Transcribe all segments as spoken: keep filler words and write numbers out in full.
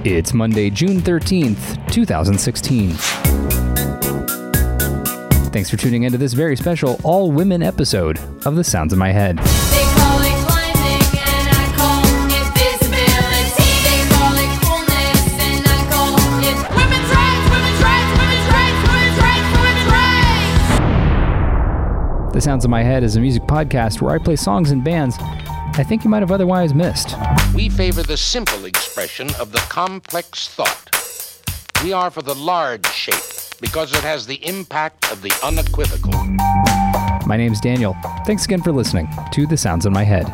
It's Monday, June thirteenth, twenty sixteen. Thanks for tuning into this very special all-women episode of The Sounds in My Head. They call it climbing and I call it visibility. They call it coolness and I call it women's rights, women's rights, women's rights, women's rights, women's rights. The Sounds in My Head is a music podcast where I play songs and bands I think you might have otherwise missed. We favor the simple expression of the complex thought. We are for the large shape because it has the impact of the unequivocal. My name's Daniel. Thanks again for listening to The Sounds in My Head.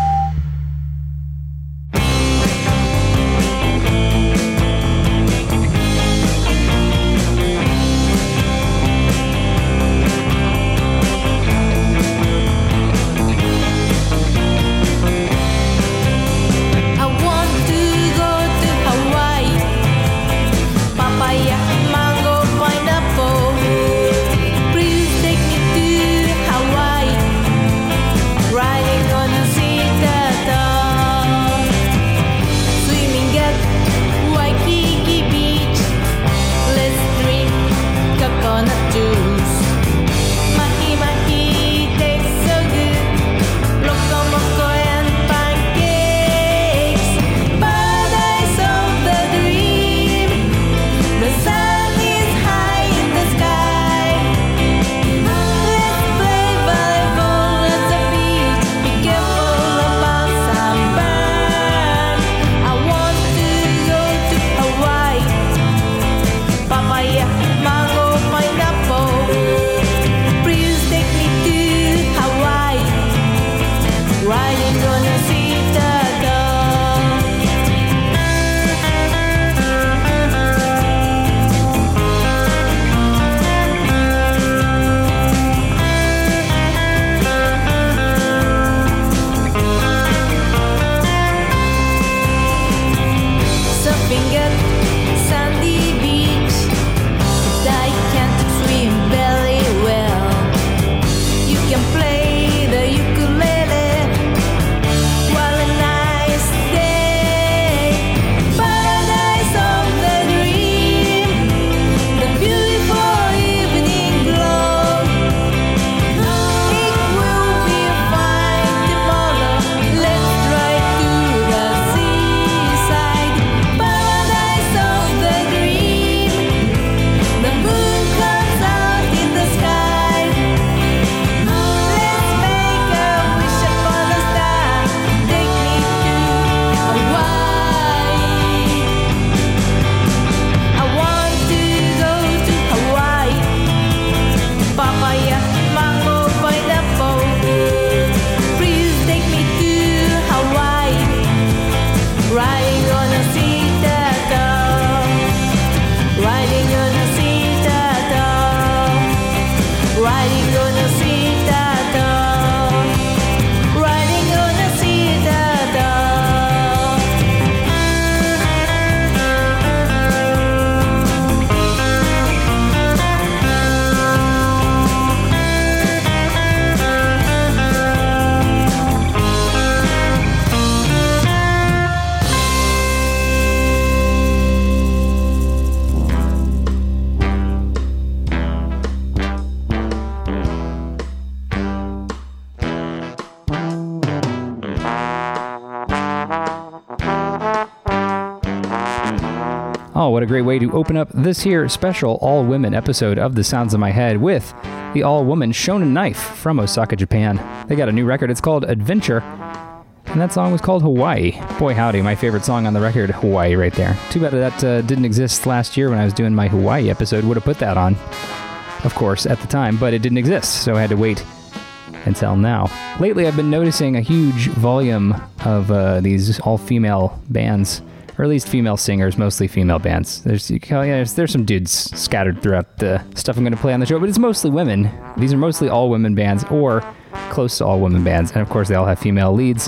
Oh, what a great way to open up this here special all-women episode of The Sounds in My Head with the all-woman Shonen Knife from Osaka, Japan. They got a new record. It's called Adventure, and that song was called Hawaii. Boy, howdy, my favorite song on the record, Hawaii, right there. Too bad that uh, didn't exist last year when I was doing my Hawaii episode. Would have put that on, of course, at the time, but it didn't exist, so I had to wait until now. Lately, I've been noticing a huge volume of uh, these all-female bands, or at least female singers, mostly female bands. There's, yeah, there's there's some dudes scattered throughout the stuff I'm going to play on the show, but it's mostly women. These are mostly all-women bands, or close to all-women bands, and of course they all have female leads.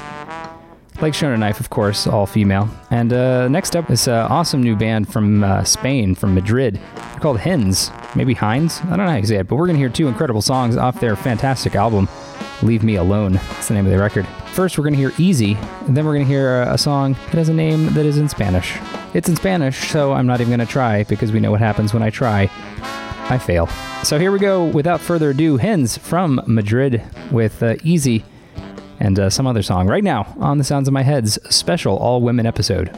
Like Shonen Knife, of course, all female. And uh, next up is an awesome new band from uh, Spain, from Madrid. They're called Hens, maybe Heinz? I don't know how you say it, but we're going to hear two incredible songs off their fantastic album, Leave Me Alone. That's the name of the record. First, we're going to hear Easy, and then we're going to hear a, a song that has a name that is in Spanish. It's in Spanish, so I'm not even going to try, because we know what happens when I try. I fail. So here we go, without further ado, Hens from Madrid with uh, Easy and uh, some other song right now on the Sounds of My Head's special all-women episode.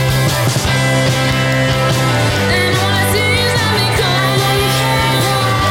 And when I see you, let me call you.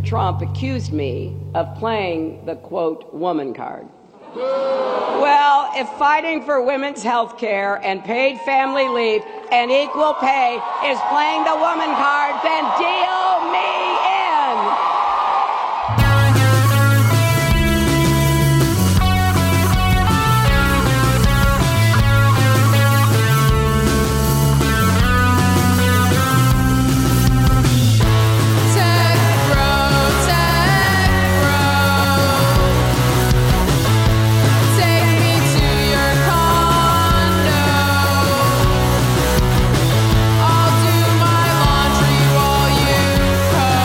Trump accused me of playing the, quote, woman card. Well, if fighting for women's health care and paid family leave and equal pay is playing the woman card, then deal me in. I'll do my laundry while you cook.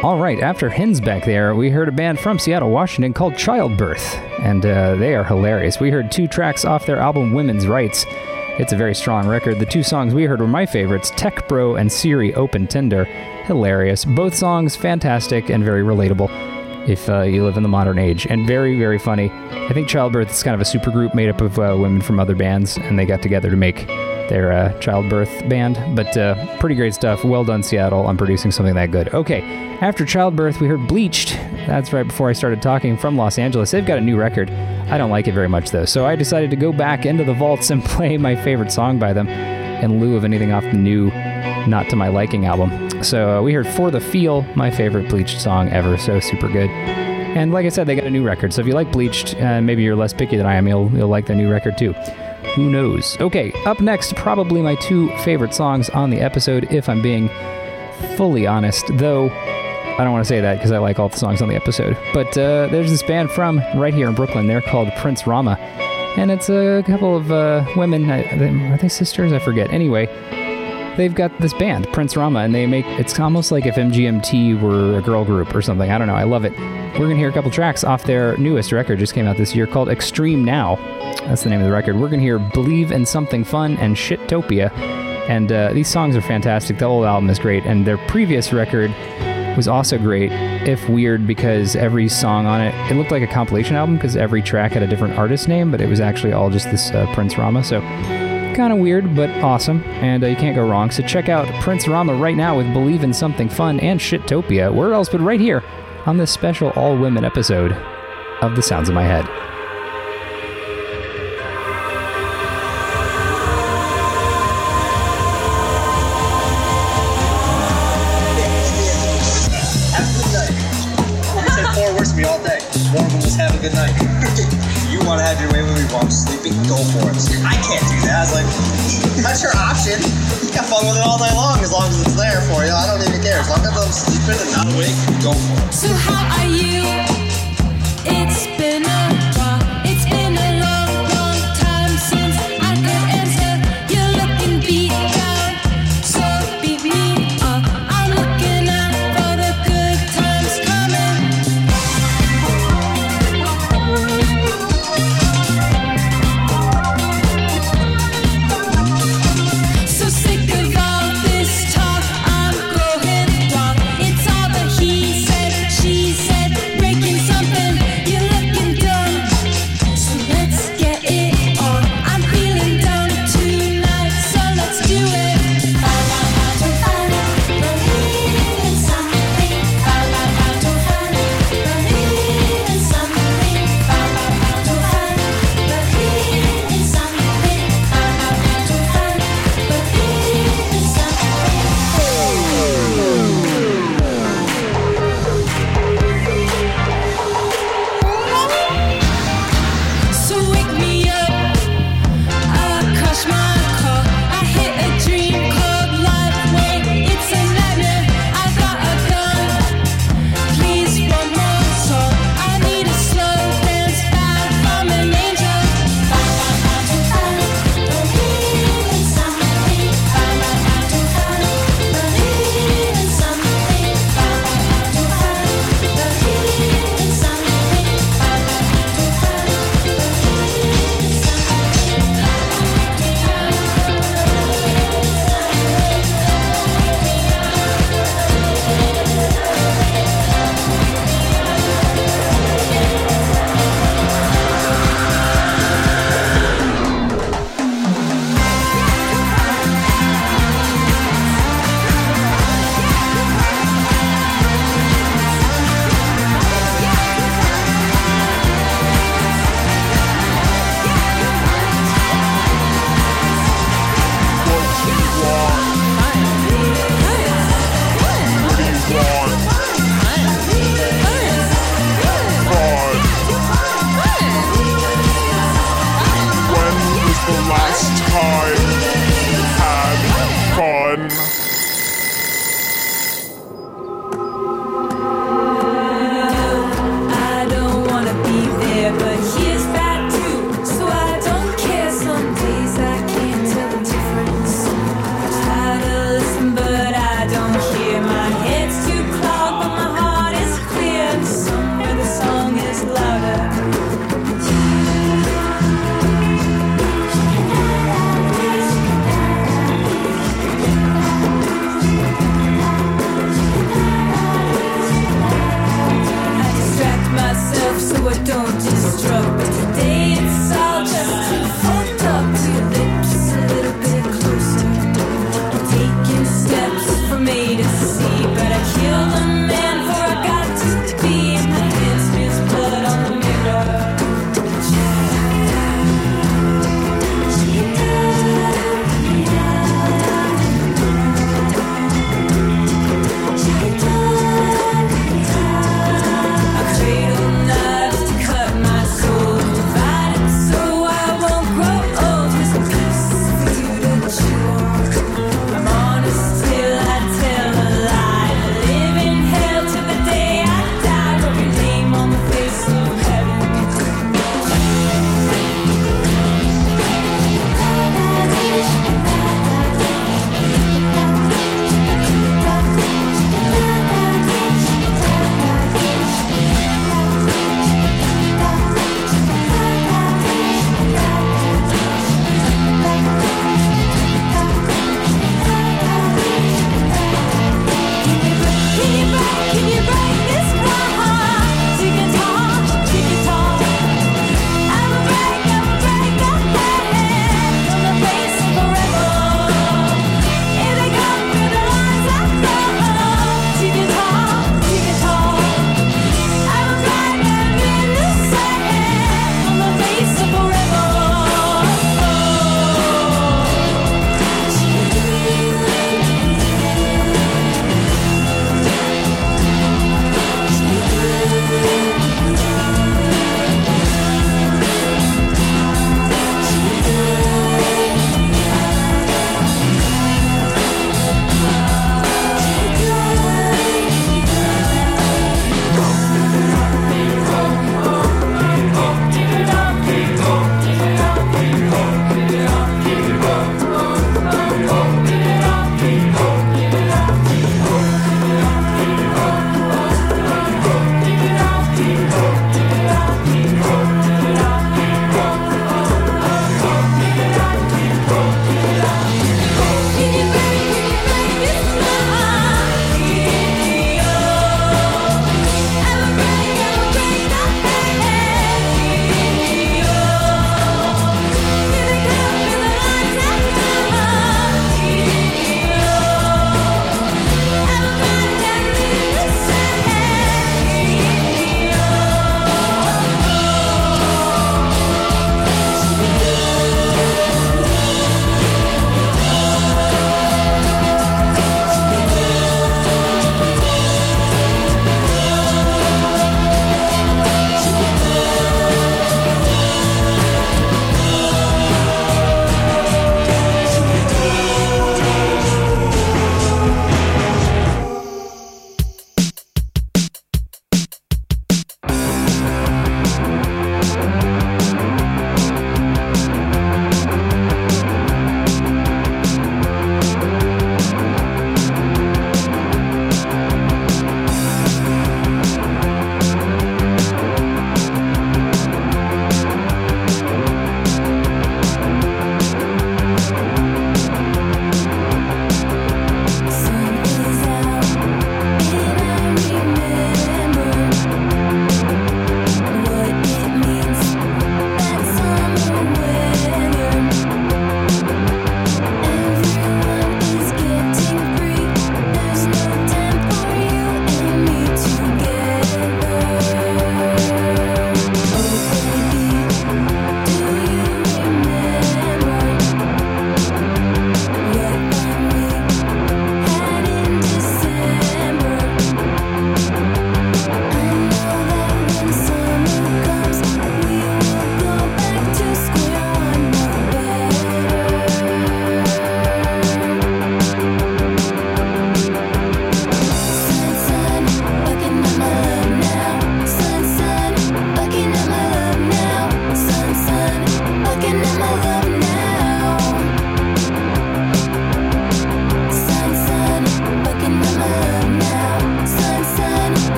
All right, after Hens back there, we heard a band from Seattle, Washington called Childbirth, and uh, they are hilarious. We heard two tracks off their album Women's Rights. It's a very strong record. The two songs we heard were my favorites, Tech Bro and Siri Open Tinder. Hilarious. Both songs fantastic and very relatable if uh, you live in the modern age, and very, very funny. I think Childbirth is kind of a supergroup made up of uh, women from other bands, and they got together to make their uh, Childbirth band, but uh, pretty great stuff. Well done, Seattle, on producing something that good. Okay, after Childbirth, we heard Bleached. That's right before I started talking, from Los Angeles. They've got a new record. I don't like it very much, though, so I decided to go back into the vaults and play my favorite song by them in lieu of anything off the new Not to My Liking album. So uh, we heard For the Feel, my favorite Bleached song ever, so super good. And like I said, they got a new record, so if you like Bleached, uh, maybe you're less picky than I am, you'll, you'll like the new record too. Who knows? Okay, up next, probably my two favorite songs on the episode, if I'm being fully honest, though I don't want to say that because I like all the songs on the episode. But uh, there's this band from right here in Brooklyn. They're called Prince Rama, and it's a couple of uh, women. Are they sisters? I forget. Anyway, they've got this band, Prince Rama, and they make, it's almost like if M G M T were a girl group or something. I don't know. I love it. We're going to hear a couple tracks off their newest record, just came out this year, called Extreme Now. That's the name of the record. We're going to hear Believe in Something Fun and Shittopia. And uh, these songs are fantastic. The whole album is great. And their previous record was also great, if weird, because every song on it, it looked like a compilation album because every track had a different artist name, but it was actually all just this uh, Prince Rama. So kind of weird, but awesome. And uh, you can't go wrong. So check out Prince Rama right now with Believe in Something Fun and Shittopia. Where else but right here on this special all-women episode of The Sounds of My Head. Me all day. One of them was have a good night. You want to have your way with me while I'm sleeping? Go for it. I can't do that. I was like, that's your option. You got fun with it all night long as long as it's there for you. I don't even care. As long as I'm sleeping and not awake, go for it. So how are you? It's been a while. It's been a long, long time since I could answer. You're looking beat down, so beat me up. I'm looking out for the good times coming. So sick of all this talk, I'm going wrong. It's all the he said, she said, breaking something. You're looking dumb,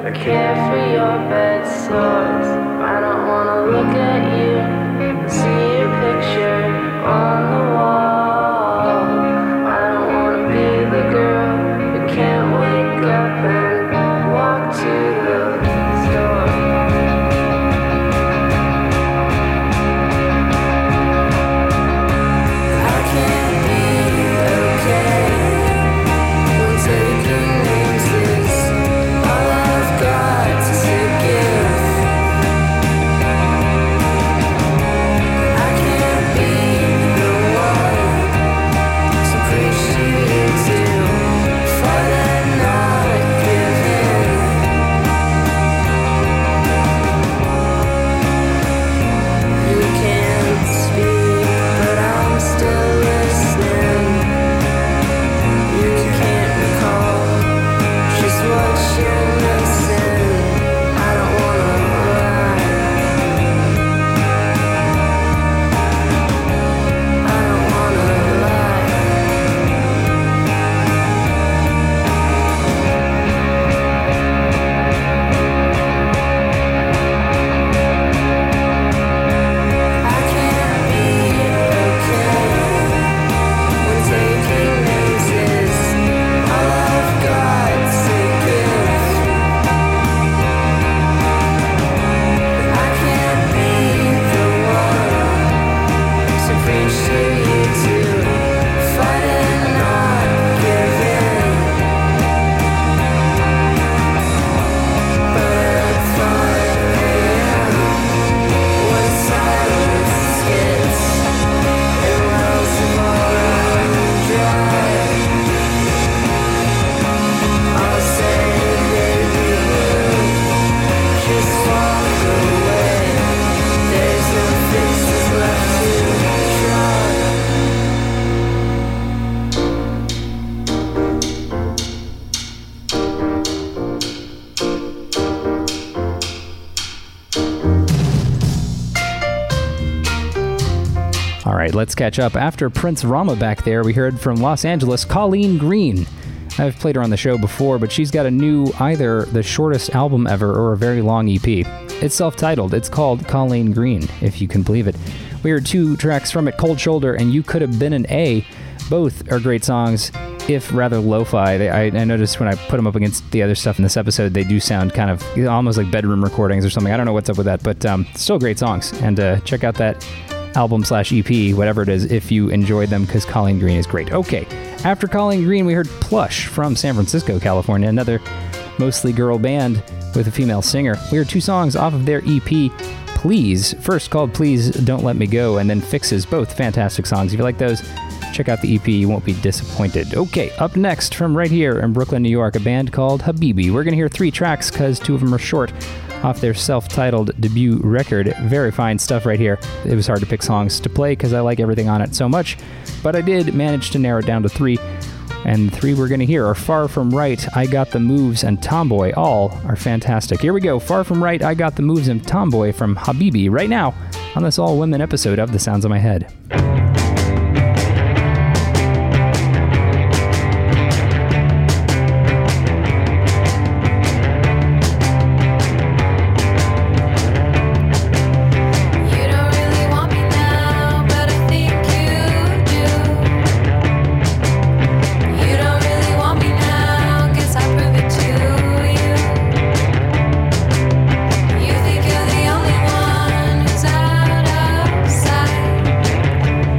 or care for your bed sores. I don't wanna look at you and see your picture on the wall. I don't wanna be the girl who can't wake up and walk to the store. I can't be okay when taking names is all I've got to give. I can't be the one to preach to you to fight and not give in. You can't speak, but I'm still listening. You can't recall just what you're missing. I don't wanna lie. I don't wanna lie. I can't be okay when taking names is all I've got to give. I can't be the one to preach to you to fight and not give in. But at five a.m. when silence hits and wells all run dry, I'll say, baby blue, just walk away. There's no fixes left to try. All right, let's catch up. After Prince Rama back there, we heard from Los Angeles, Colleen Green. I've played her on the show before, but she's got a new, either the shortest album ever or a very long E P. It's self-titled. It's called Colleen Green, if you can believe it. We heard two tracks from it, Cold Shoulder and You Could Have Been an A. Both are great songs, if rather lo-fi. They, I, I noticed when I put them up against the other stuff in this episode, they do sound kind of almost like bedroom recordings or something. I don't know what's up with that, but um, still great songs. And uh, check out that album slash E P, whatever it is, if you enjoyed them, because Colleen Green is great. Okay, after Colleen Green, we heard Plush from San Francisco, California, another mostly girl band with a female singer. We heard two songs off of their E P, Please, first called Please Don't Let Me Go, and then Fixes, both fantastic songs. If you like those, check out the E P, you won't be disappointed. Okay, up next from right here in Brooklyn, New York, a band called Habibi. We're going to hear three tracks because two of them are short, off their self-titled debut record. Very fine stuff right here. It was hard to pick songs to play because I like everything on it so much, but I did manage to narrow it down to three, and the three we're going to hear are Far From Right, I Got the Moves, and Tomboy. All are fantastic. Here we go, Far From Right, I Got the Moves, and Tomboy from Habibi right now on this all-women episode of The Sounds of My Head. You don't really want me now, but I think you do. You don't really want me now, guess I'll prove it to you. You think you're the only one who's out of sight.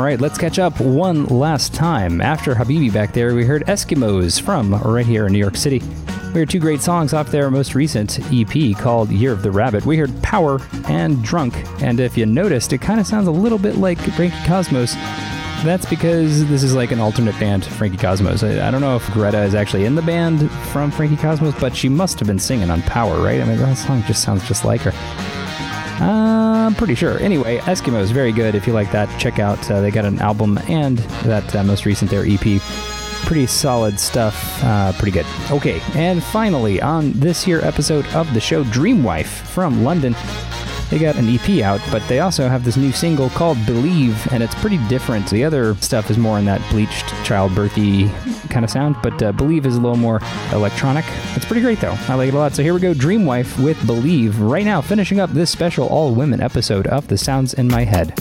right, let's catch up one last time. After Habibi back there, we heard Eskimos from right here in New York City. We heard two great songs off their most recent E P called Year of the Rabbit. We heard Power and Drunk, and if you noticed, it kind of sounds a little bit like Frankie Cosmos. That's because this is like an alternate band to Frankie Cosmos. I, I don't know if Greta is actually in the band from Frankie Cosmos, but she must have been singing on Power, right? I mean, that song just sounds just like her. Uh, I'm pretty sure. Anyway, Eskimos, very good. If you like that, check out. Uh, they got an album and that uh, most recent, their E P. Pretty solid stuff. Uh, pretty good. Okay, and finally, on this here episode of the show, Dreamwife from London. They got an E P out, but they also have this new single called Believe, and it's pretty different. The other stuff is more in that bleached, childbirthy kind of sound, but uh, Believe is a little more electronic. It's pretty great, though. I like it a lot. So here we go, Dreamwife with Believe, right now, finishing up this special all-women episode of The Sounds in My Head.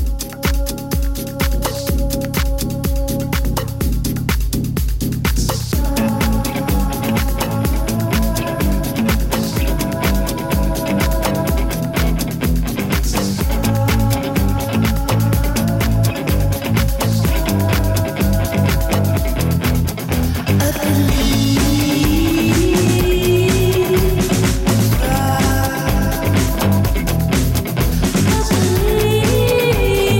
I believe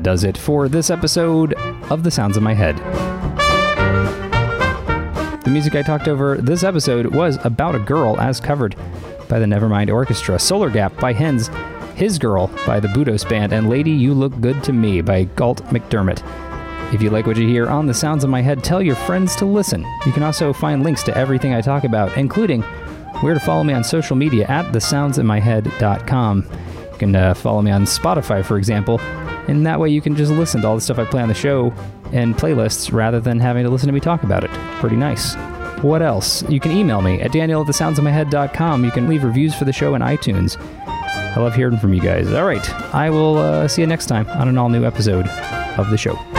does it for this episode of The Sounds of My Head. The music I talked over this episode was About a Girl, as covered by the Nevermind Orchestra, Solar Gap by Hens, His Girl by the Budos Band, and Lady You Look Good to Me by Galt McDermott. If you like what you hear on The Sounds of My Head, tell your friends to listen. You can also find links to everything I talk about, including where to follow me on social media at the sounds in my head dot com. You can uh, follow me on Spotify, for example, and that way you can just listen to all the stuff I play on the show and playlists rather than having to listen to me talk about it. Pretty nice. What else? You can email me at daniel at the sounds of my head dot com. You can leave reviews for the show in iTunes. I love hearing from you guys. All right, I will uh, see you next time on an all-new episode of the show.